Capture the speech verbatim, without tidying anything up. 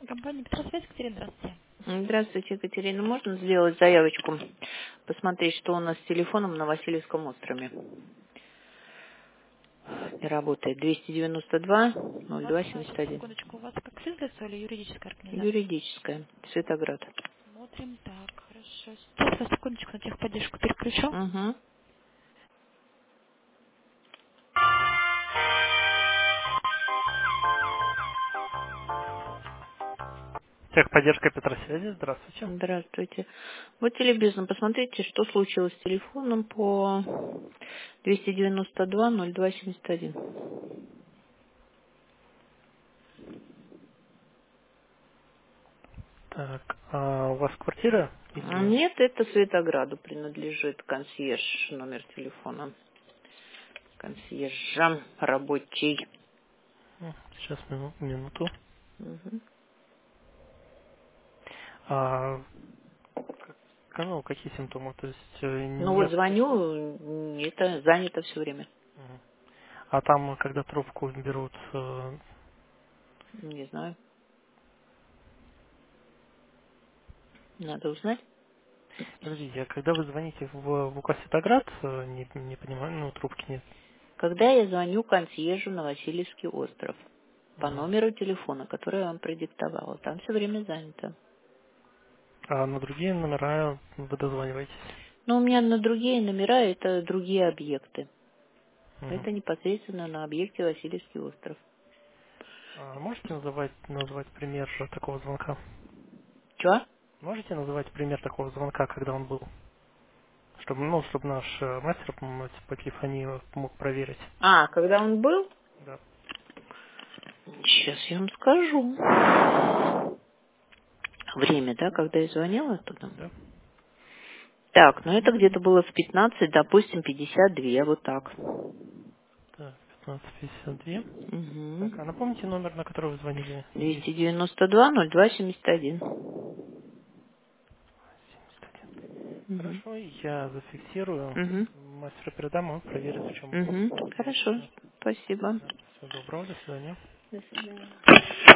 Компания Петросвязь, Екатерина, здравствуйте. Здравствуйте, Екатерина. Можно сделать заявочку, посмотреть, что у нас с телефоном на Васильевском острове? Не работает. двести девяносто два У ноль вас, два а, семьдесят сейчас, один. секундочку, у вас как физлицо или юридическая организация? Юридическая. Светоград. Смотрим, так, хорошо. Сейчас, я секундочку, на техподдержку переключу. Угу. Техподдержка Петросвязи, здравствуйте. Здравствуйте. Будьте любезны, посмотрите, что случилось с телефоном по двести девяносто два ноль два семьдесят один. Так, а у вас квартира или... Нет, это Светограду принадлежит консьерж, номер телефона. Консьержа рабочий. М, Сейчас, мину- минуту. Мгм. А, к- ну, какие симптомы? То есть э, Ну вот нет... звоню, м, это занято все время. Мгм. А там, когда трубку берут... э, Не знаю, надо узнать. Подождите, а когда вы звоните в, в УК Светоград, э, не, не понимаю, ну, трубки нет. Когда я звоню консьержу на Васильевский остров по Мгм. номеру телефона, который я вам продиктовала, там все время занято. А на другие номера вы дозваниваетесь. Но у меня на другие номера это другие объекты. Мгм. Это непосредственно на объекте Васильевский остров. А можете называть, назвать пример такого звонка? Чё? Можете называть пример такого звонка, когда он был? Чтобы, ну, чтобы наш э, мастер по, по телефонии мог проверить. А, когда он был? Да. Сейчас я вам скажу. Время, да, когда я звонила оттуда? Да. Так, ну это где-то было в пятнадцать, допустим, пятьдесят два, вот так. Так, пятнадцать пятьдесят два. Так, а Угу. напомните номер, на который вы звонили? двести девяносто два ноль два семьдесят один. семьдесят один. Угу. Хорошо, я зафиксирую. Угу. Мастеру передам, он проверит, в чем Угу. дело. Хорошо. Да. Спасибо. Да. Всего доброго, до свидания. До свидания.